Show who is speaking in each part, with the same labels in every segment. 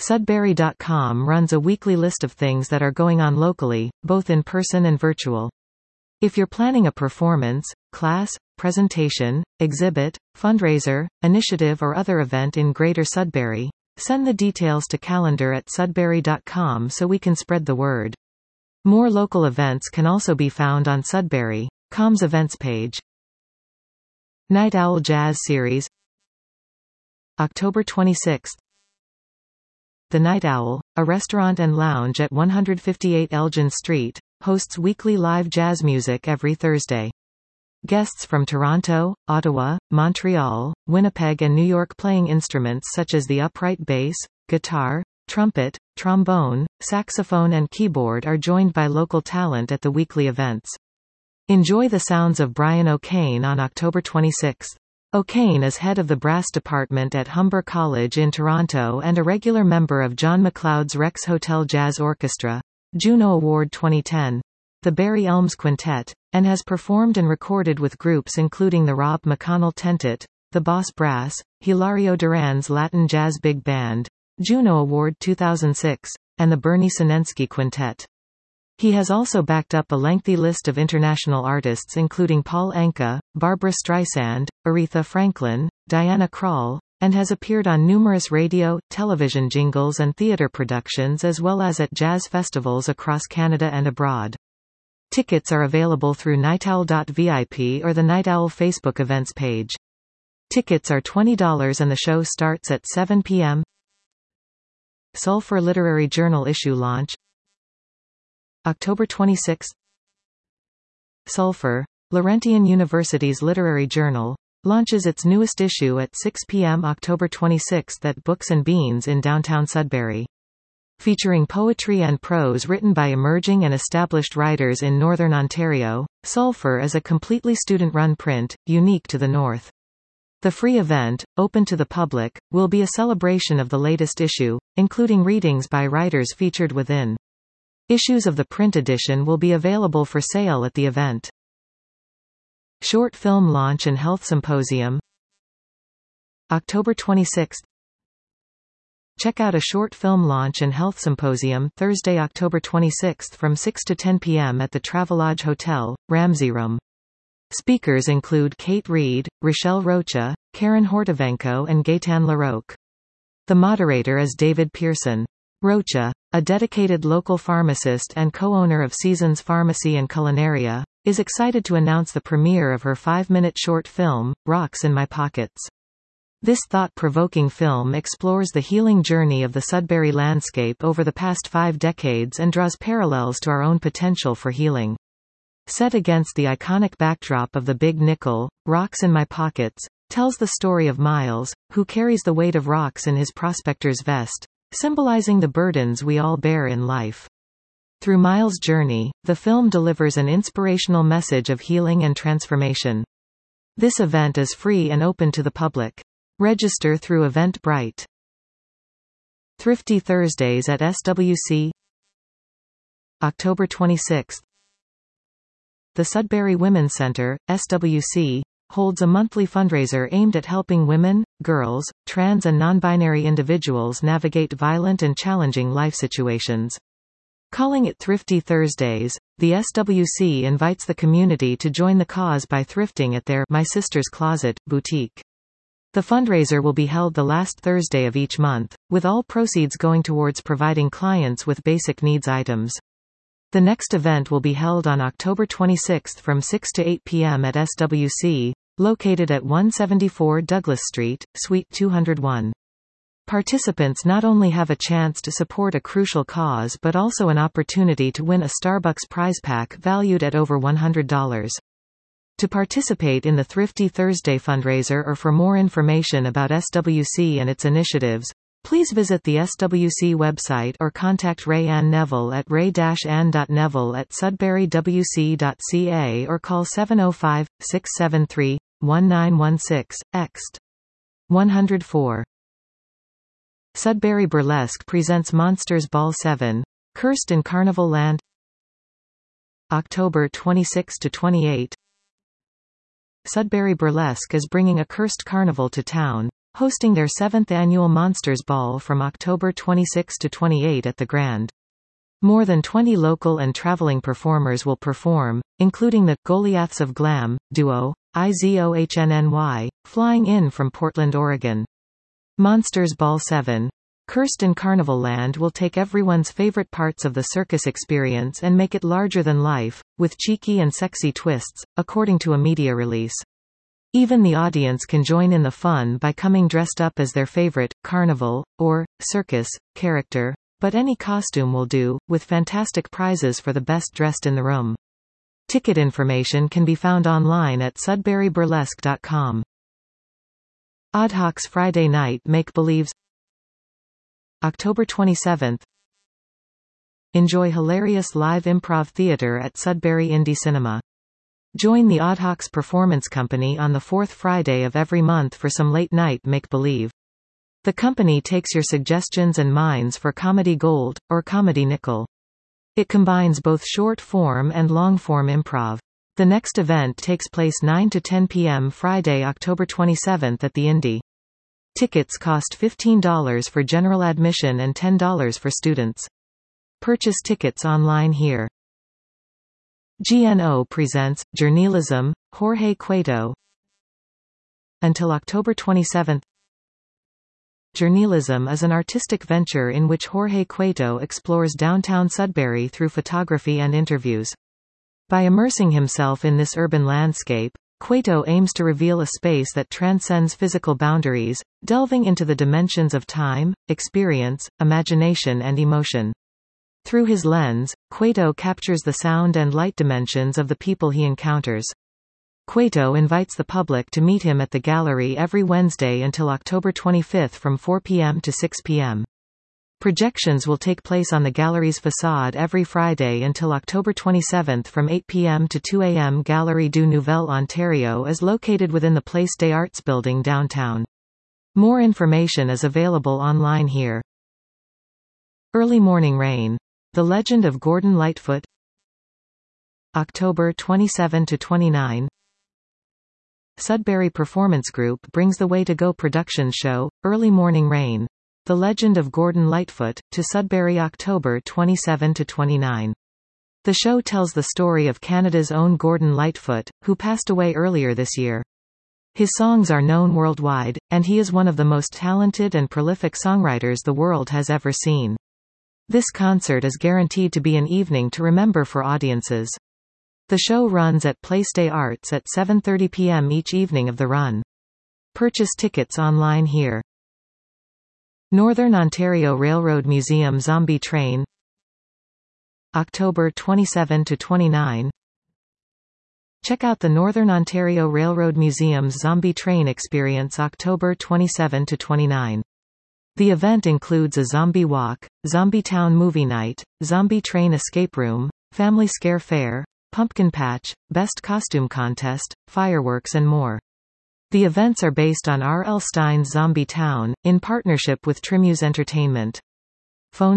Speaker 1: Sudbury.com runs a weekly list of things that are going on locally, both in person and virtual. If you're planning a performance, class, presentation, exhibit, fundraiser, initiative or other event in Greater Sudbury, send the details to calendar@sudbury.com so we can spread the word. More local events can also be found on Sudbury.com's events page. Night Owl Jazz Series, October 26. The Night Owl, a restaurant and lounge at 158 Elgin Street, hosts weekly live jazz music every Thursday. Guests from Toronto, Ottawa, Montreal, Winnipeg and New York playing instruments such as the upright bass, guitar, trumpet, trombone, saxophone and keyboard are joined by local talent at the weekly events. Enjoy the sounds of Brian O'Kane on October 26. O'Kane is head of the brass department at Humber College in Toronto and a regular member of John McLeod's Rex Hotel Jazz Orchestra, Juno Award 2010, the Barry Elms Quintet, and has performed and recorded with groups including the Rob McConnell Tentet, the Boss Brass, Hilario Duran's Latin Jazz Big Band, Juno Award 2006, and the Bernie Sinensky Quintet. He has also backed up a lengthy list of international artists including Paul Anka, Barbra Streisand, Aretha Franklin, Diana Krall, and has appeared on numerous radio, television jingles and theatre productions as well as at jazz festivals across Canada and abroad. Tickets are available through nightowl.vip or the Night Owl Facebook events page. Tickets are $20 and the show starts at 7 p.m. Sulphur Literary Journal issue launch, October 26. Sulphur, Laurentian University's literary journal, launches its newest issue at 6 p.m. October 26 at Books and Beans in downtown Sudbury. Featuring poetry and prose written by emerging and established writers in Northern Ontario, Sulphur is a completely student-run print, unique to the North. The free event, open to the public, will be a celebration of the latest issue, including readings by writers featured within. Issues of the print edition will be available for sale at the event. Short Film Launch and Health Symposium, October 26. Check out a short film launch and health symposium Thursday, October 26 from 6 to 10 p.m. at the Travelodge Hotel, Ramsay Room. Speakers include Kate Reed, Rochelle Rocha, Karen Hortivenko and Gaetan Larocque. The moderator is David Pearson. Rocha, a dedicated local pharmacist and co-owner of Seasons Pharmacy and Culinaria, is excited to announce the premiere of her 5-minute short film, Rocks in My Pockets. This thought-provoking film explores the healing journey of the Sudbury landscape over the past 5 decades and draws parallels to our own potential for healing. Set against the iconic backdrop of the Big Nickel, Rocks in My Pockets tells the story of Miles, who carries the weight of rocks in his prospector's vest, symbolizing the burdens we all bear in life. Through Miles' journey, the film delivers an inspirational message of healing and transformation. This event is free and open to the public. Register through Eventbrite. Thrifty Thursdays at SWC, October 26. The Sudbury Women's Centre, SWC, holds a monthly fundraiser aimed at helping women, girls, trans and non-binary individuals navigate violent and challenging life situations. Calling it Thrifty Thursdays, the SWC invites the community to join the cause by thrifting at their My Sister's Closet boutique. The fundraiser will be held the last Thursday of each month, with all proceeds going towards providing clients with basic needs items. The next event will be held on October 26 from 6 to 8 p.m. at SWC, located at 174 Douglas Street, Suite 201. Participants not only have a chance to support a crucial cause but also an opportunity to win a Starbucks prize pack valued at over $100. To participate in the Thrifty Thursday fundraiser or for more information about SWC and its initiatives, please visit the SWC website or contact Ray Ann Neville at ray-ann.neville@sudburywc.ca or call 705-673-1916, ext. 104. Sudbury Burlesque presents Monsters Ball 7, Cursed in Carnival Land, October 26 to 28. Sudbury Burlesque is bringing a cursed carnival to town, hosting their 7th annual Monsters Ball from October 26 to 28 at the Grand. More than 20 local and traveling performers will perform, including the Goliaths of Glam duo, IZOHNNY, flying in from Portland, Oregon. Monsters Ball 7. Cursed in Carnival Land will take everyone's favorite parts of the circus experience and make it larger than life, with cheeky and sexy twists, according to a media release. Even the audience can join in the fun by coming dressed up as their favorite, carnival, or circus, character, but any costume will do, with fantastic prizes for the best dressed in the room. Ticket information can be found online at sudburyburlesque.com. Oddhawks Friday Night Make-Believes, October 27th. Enjoy hilarious live improv theater at Sudbury Indie Cinema. Join the Oddhawks Performance Company on the fourth Friday of every month for some late-night make-believe. The company takes your suggestions and minds for comedy gold, or comedy nickel. It combines both short-form and long-form improv. The next event takes place 9 to 10 p.m. Friday, October 27th at the Indie. Tickets cost $15 for general admission and $10 for students. Purchase tickets online here. GNO presents Journalism, Jorge Cueto. Until October 27. Journalism is an artistic venture in which Jorge Cueto explores downtown Sudbury through photography and interviews. By immersing himself in this urban landscape, Cueto aims to reveal a space that transcends physical boundaries, delving into the dimensions of time, experience, imagination and emotion. Through his lens, Cueto captures the sound and light dimensions of the people he encounters. Cueto invites the public to meet him at the gallery every Wednesday until October 25 from 4 p.m. to 6 p.m. Projections will take place on the gallery's facade every Friday until October 27 from 8 p.m. to 2 a.m. Gallery du Nouvelle Ontario is located within the Place des Arts building downtown. More information is available online here. Early Morning Rain. The Legend of Gordon Lightfoot. October 27 to 29. Sudbury Performance Group brings the Way to Go production show, Early Morning Rain. The Legend of Gordon Lightfoot, to Sudbury October 27 to 29. The show tells the story of Canada's own Gordon Lightfoot, who passed away earlier this year. His songs are known worldwide, and he is one of the most talented and prolific songwriters the world has ever seen. This concert is guaranteed to be an evening to remember for audiences. The show runs at Place des Arts at 7:30 p.m. each evening of the run. Purchase tickets online here. Northern Ontario Railroad Museum Zombie Train. October 27 to 29. Check out the Northern Ontario Railroad Museum's Zombie Train Experience October 27 to 29. The event includes a zombie walk, Zombie Town movie night, zombie train escape room, family scare fair, pumpkin patch, best costume contest, fireworks and more. The events are based on R.L. Stine's Zombie Town, in partnership with Trimuse Entertainment. Phone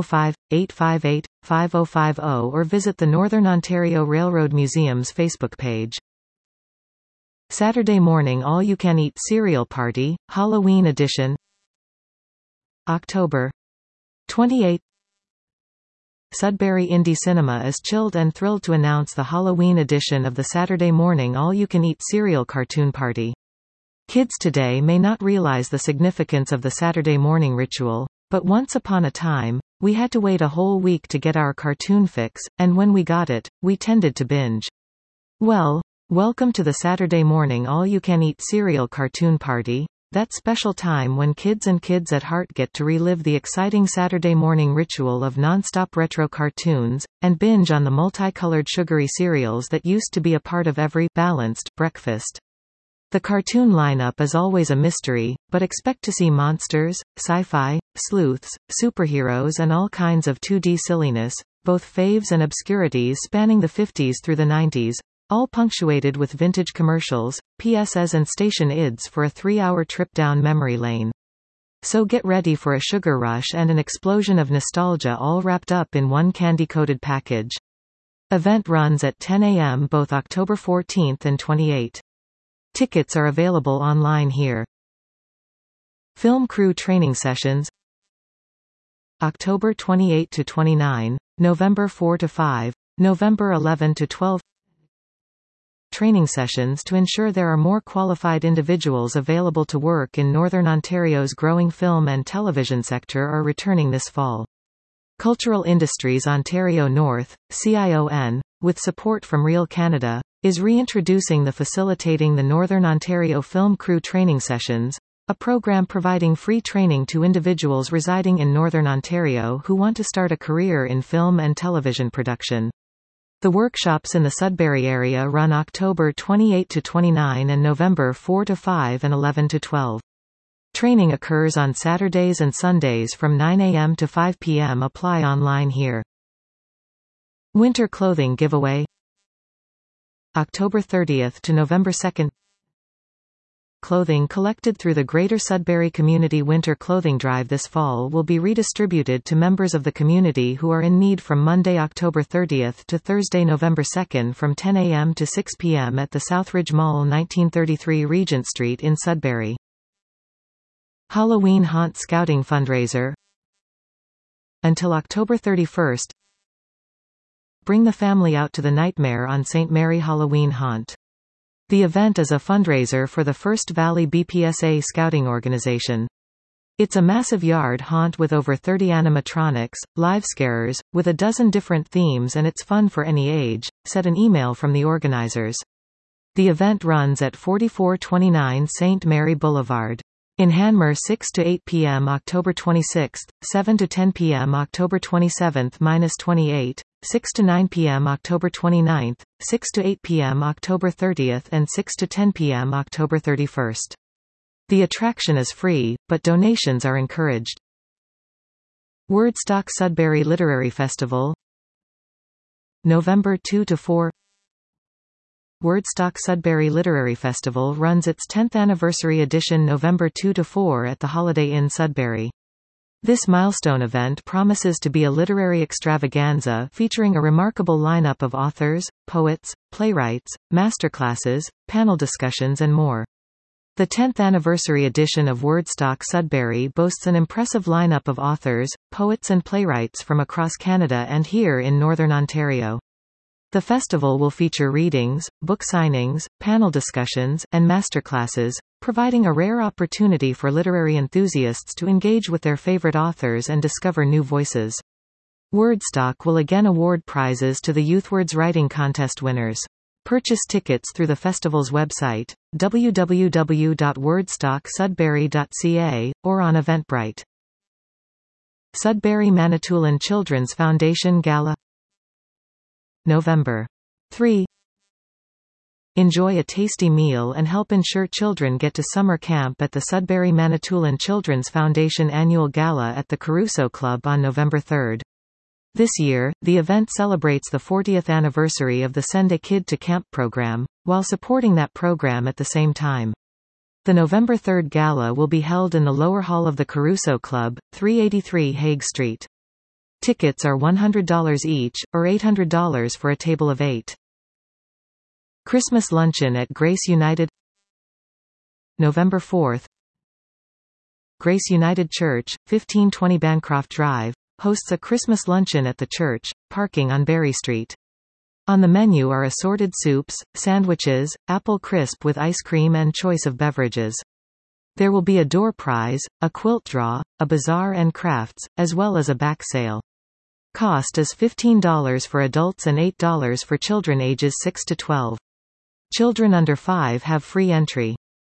Speaker 1: 705-858-5050 or visit the Northern Ontario Railroad Museum's Facebook page. Saturday Morning All-You-Can-Eat Cereal Party, Halloween Edition. October 28. Sudbury Indie Cinema is chilled and thrilled to announce the Halloween edition of the Saturday Morning All-You-Can-Eat Cereal Cartoon Party. Kids today may not realize the significance of the Saturday morning ritual, but once upon a time, we had to wait a whole week to get our cartoon fix, and when we got it, we tended to binge. Well, welcome to the Saturday Morning All-You-Can-Eat Cereal Cartoon Party. That special time when kids and kids at heart get to relive the exciting Saturday morning ritual of non-stop retro cartoons, and binge on the multicolored sugary cereals that used to be a part of every balanced breakfast. The cartoon lineup is always a mystery, but expect to see monsters, sci-fi, sleuths, superheroes and all kinds of 2D silliness, both faves and obscurities spanning the 50s through the 90s, all punctuated with vintage commercials, PSAs and station IDs for a 3-hour trip down memory lane. So get ready for a sugar rush and an explosion of nostalgia all wrapped up in one candy-coated package. Event runs at 10 a.m. both October 14 and 28. Tickets are available online here. Film crew training sessions October 28 to 29, November 4 to 5, November 11 to 12. Training sessions to ensure there are more qualified individuals available to work in Northern Ontario's growing film and television sector are returning this fall. Cultural Industries Ontario North, CION, with support from Reel Canada, is reintroducing the Facilitating the Northern Ontario Film Crew Training Sessions, a program providing free training to individuals residing in Northern Ontario who want to start a career in film and television production. The workshops in the Sudbury area run October 28 to 29 and November 4 to 5 and 11 to 12. Training occurs on Saturdays and Sundays from 9 a.m. to 5 p.m. Apply online here. Winter clothing giveaway October 30 to November 2. Clothing collected through the Greater Sudbury Community Winter Clothing Drive this fall will be redistributed to members of the community who are in need from Monday, October 30 to Thursday, November 2 from 10 a.m. to 6 p.m. at the Southridge Mall, 1933 Regent Street in Sudbury. Halloween Haunt Scouting Fundraiser until October 31. Bring the family out to the Nightmare on St. Mary Halloween Haunt. The event is a fundraiser for the First Valley BPSA Scouting Organization. It's a massive yard haunt with over 30 animatronics, live scarers, with a dozen different themes, and it's fun for any age, said an email from the organizers. The event runs at 4429 St. Mary Boulevard. In Hanmer 6 to 8 p.m. October 26, 7 to 10 p.m. October 27-28, 6 to 9 p.m. October 29, 6 to 8 p.m. October 30 and 6 to 10 p.m. October 31. The attraction is free, but donations are encouraged. Wordstock Sudbury Literary Festival November 2 to 4. Wordstock Sudbury Literary Festival runs its 10th anniversary edition November 2 to 4 at the Holiday Inn Sudbury. This milestone event promises to be a literary extravaganza featuring a remarkable lineup of authors, poets, playwrights, masterclasses, panel discussions and more. The 10th anniversary edition of Wordstock Sudbury boasts an impressive lineup of authors, poets and playwrights from across Canada and here in Northern Ontario. The festival will feature readings, book signings, panel discussions, and masterclasses, providing a rare opportunity for literary enthusiasts to engage with their favorite authors and discover new voices. Wordstock will again award prizes to the YouthWords Writing Contest winners. Purchase tickets through the festival's website, www.wordstocksudbury.ca, or on Eventbrite. Sudbury Manitoulin Children's Foundation Gala November 3. Enjoy a tasty meal and help ensure children get to summer camp at the Sudbury Manitoulin Children's Foundation Annual Gala at the Caruso Club on November 3. This year, the event celebrates the 40th anniversary of the Send a Kid to Camp program, while supporting that program at the same time. The November 3 gala will be held in the lower hall of the Caruso Club, 383 Hague Street. Tickets are $100 each, or $800 for a table of 8. Christmas Luncheon at Grace United November 4. Grace United Church, 1520 Bancroft Drive, hosts a Christmas luncheon at the church, parking on Berry Street. On the menu are assorted soups, sandwiches, apple crisp with ice cream and choice of beverages. There will be a door prize, a quilt draw, a bazaar and crafts, as well as a back sale. Cost is $15 for adults and $8 for children ages 6 to 12. Children under 5 have free entry.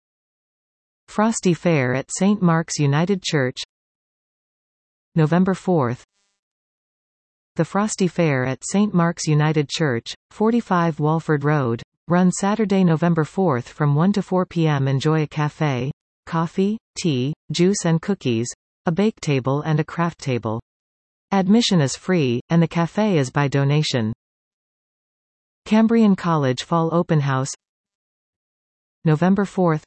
Speaker 1: Frosty Fair at St. Mark's United Church November 4. The Frosty Fair at St. Mark's United Church, 45 Walford Road, runs Saturday, November 4 from 1 to 4 p.m. Enjoy a cafe, coffee, tea, juice and cookies, a bake table and a craft table. Admission is free, and the cafe is by donation. Cambrian College Fall Open House November 4.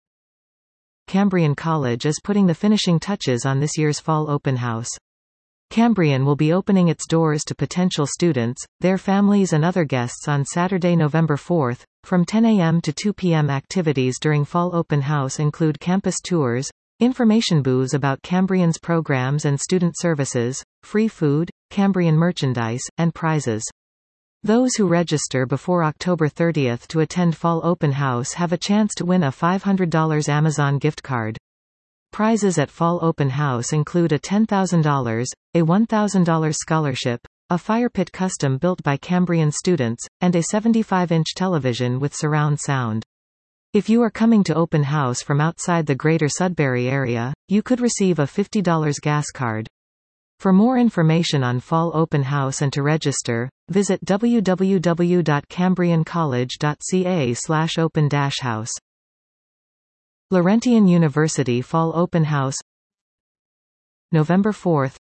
Speaker 1: Cambrian College is putting the finishing touches on this year's Fall Open House. Cambrian will be opening its doors to potential students, their families and other guests on Saturday, November 4, from 10 a.m. to 2 p.m. Activities during Fall Open House include campus tours, information booths about Cambrian's programs and student services, free food, Cambrian merchandise, and prizes. Those who register before October 30 to attend Fall Open House have a chance to win a $500 Amazon gift card. Prizes at Fall Open House include a $10,000, a $1,000 scholarship, a fire pit custom built by Cambrian students, and a 75-inch television with surround sound. If you are coming to Open House from outside the Greater Sudbury area, you could receive a $50 gas card. For more information on Fall Open House and to register, visit www.cambriancollege.ca/open-house. Laurentian University Fall Open House, November 4.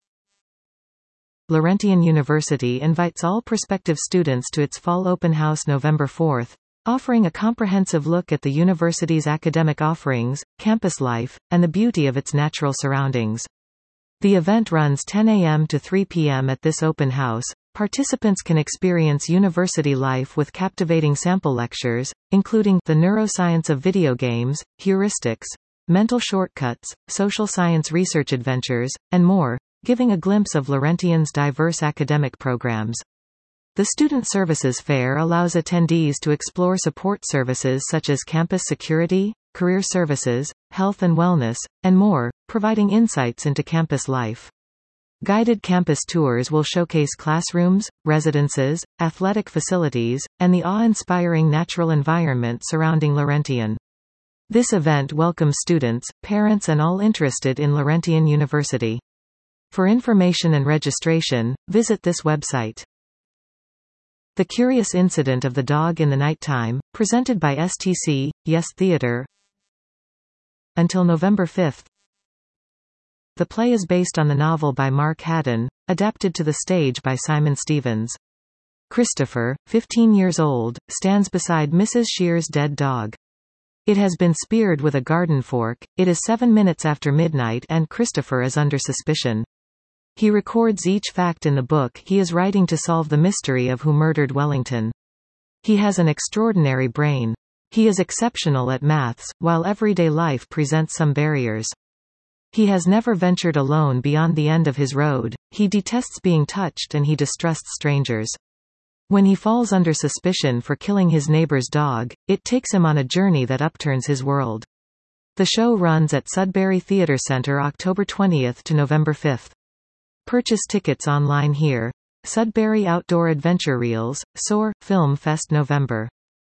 Speaker 1: Laurentian University invites all prospective students to its Fall Open House November 4, offering a comprehensive look at the university's academic offerings, campus life, and the beauty of its natural surroundings. The event runs 10 a.m. to 3 p.m. At this open house, participants can experience university life with captivating sample lectures, including the neuroscience of video games, heuristics, mental shortcuts, social science research adventures, and more, giving a glimpse of Laurentian's diverse academic programs. The Student Services Fair allows attendees to explore support services such as campus security, career services, health and wellness, and more, providing insights into campus life. Guided campus tours will showcase classrooms, residences, athletic facilities, and the awe-inspiring natural environment surrounding Laurentian. This event welcomes students, parents and all interested in Laurentian University. For information and registration, visit this website. The Curious Incident of the Dog in the Nighttime, presented by STC, Yes Theatre. Until November 5. The play is based on the novel by Mark Haddon, adapted to the stage by Simon Stevens. Christopher, 15 years old, stands beside Mrs. Shear's dead dog. It has been speared with a garden fork. It is 7 minutes after midnight and Christopher is under suspicion. He records each fact in the book he is writing to solve the mystery of who murdered Wellington. He has an extraordinary brain. He is exceptional at maths, while everyday life presents some barriers. He has never ventured alone beyond the end of his road, he detests being touched and he distrusts strangers. When he falls under suspicion for killing his neighbor's dog, it takes him on a journey that upturns his world. The show runs at Sudbury Theatre Centre October 20 to November 5. Purchase tickets online here. Sudbury Outdoor Adventure Reels, SOAR, Film Fest November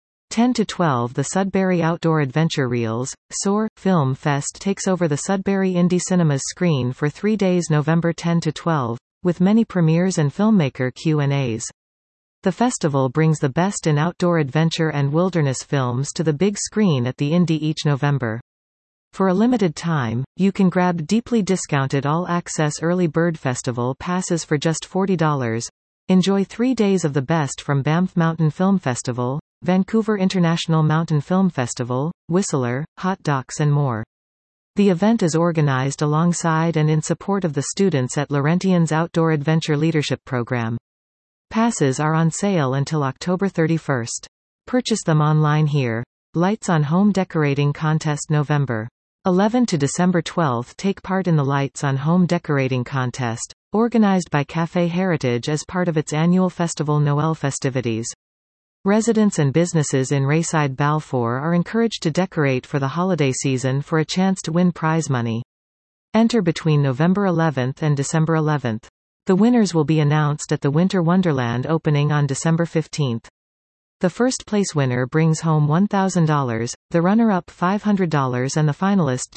Speaker 1: 10 to 12. The Sudbury Outdoor Adventure Reels, SOAR, Film Fest takes over the Sudbury Indie Cinemas screen for 3 days November 10 to 12, with many premieres and filmmaker Q&As. The festival brings the best in outdoor adventure and wilderness films to the big screen at the Indie each November. For a limited time, you can grab deeply discounted all-access Early Bird Festival passes for just $40. Enjoy 3 days of the best from Banff Mountain Film Festival, Vancouver International Mountain Film Festival, Whistler, Hot Docs and more. The event is organized alongside and in support of the students at Laurentian's Outdoor Adventure Leadership Program. Passes are on sale until October 31. Purchase them online here. Lights on Home Decorating Contest November 11 to December 12. Take part in the Lights on Home Decorating Contest, organized by Café Heritage as part of its annual festival Noel festivities. Residents and businesses in Rayside Balfour are encouraged to decorate for the holiday season for a chance to win prize money. Enter between November 11 and December 11. The winners will be announced at the Winter Wonderland opening on December 15. The first place winner brings home $1,000, the runner-up $500 and the finalist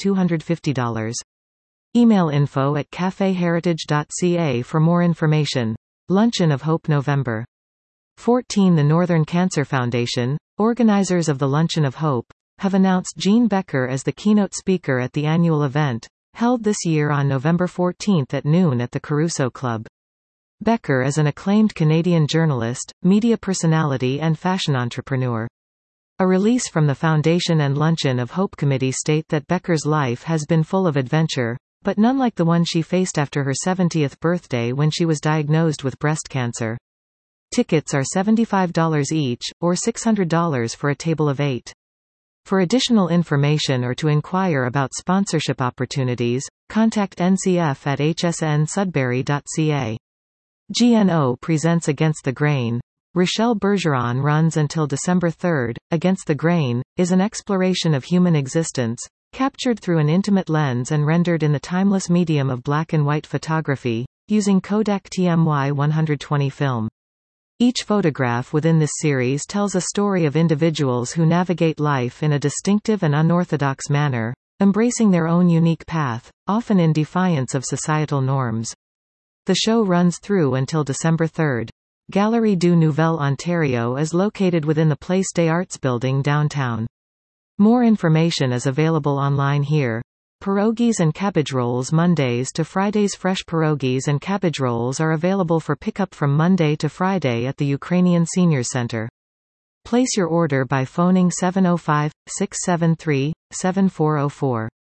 Speaker 1: $250. Email info@cafeheritage.ca for more information. Luncheon of Hope November 14. The Northern Cancer Foundation, organizers of the Luncheon of Hope, have announced Jean Becker as the keynote speaker at the annual event, held this year on November 14 at noon at the Caruso Club. Becker is an acclaimed Canadian journalist, media personality and fashion entrepreneur. A release from the Foundation and Luncheon of Hope Committee state that Becker's life has been full of adventure, but none like the one she faced after her 70th birthday when she was diagnosed with breast cancer. Tickets are $75 each, or $600 for a table of 8. For additional information or to inquire about sponsorship opportunities, contact NCF at hsnsudbury.ca. GNO presents Against the Grain. Rochelle Bergeron runs until December 3. Against the Grain is an exploration of human existence, captured through an intimate lens and rendered in the timeless medium of black and white photography, using Kodak TMY 120 film. Each photograph within this series tells a story of individuals who navigate life in a distinctive and unorthodox manner, embracing their own unique path, often in defiance of societal norms. The show runs through until December 3. Galerie du Nouvel Ontario is located within the Place des Arts building downtown. More information is available online here. Pierogies and cabbage rolls Mondays to Fridays. Fresh pierogies and cabbage rolls are available for pickup from Monday to Friday at the Ukrainian Senior Center. Place your order by phoning 705-673-7404.